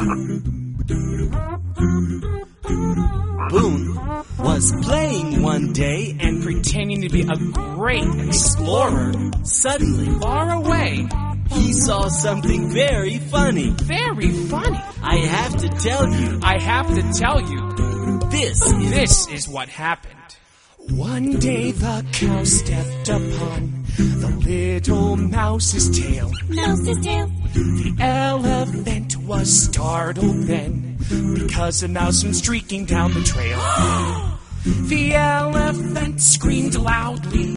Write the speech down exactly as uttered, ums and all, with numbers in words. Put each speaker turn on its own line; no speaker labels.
Boone was playing one day
and pretending to be a great explorer.
Suddenly,
Far away.
he saw something very funny.
Very funny.
I have to tell you,
I have to tell you,
this is...
this is what happened. One day the cow stepped upon the little mouse's tail.
Mouse's tail.
The elephant was startled then, because a mouse went streaking down the trail. The elephant screamed loudly.